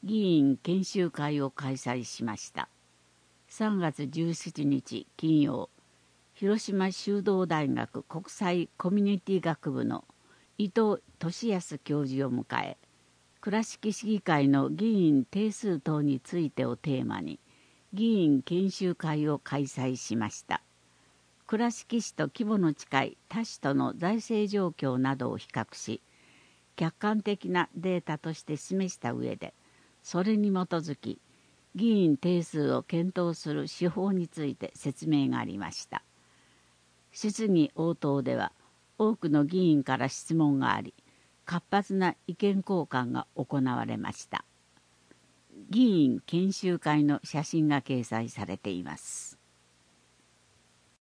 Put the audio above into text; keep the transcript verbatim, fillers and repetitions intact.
議員研修会を開催しました。さんがつじゅうしちにち金曜、広島修道大学国際コミュニティ学部の伊藤俊康教授を迎え、倉敷市議会の議員定数等についてをテーマに議員研修会を開催しました。倉敷市と規模の近い他市との財政状況などを比較し、客観的なデータとして示した上で、それに基づき議員定数を検討する手法について説明がありました。質疑応答では多くの議員から質問があり、活発な意見交換が行われました。議員研修会の写真が掲載されています。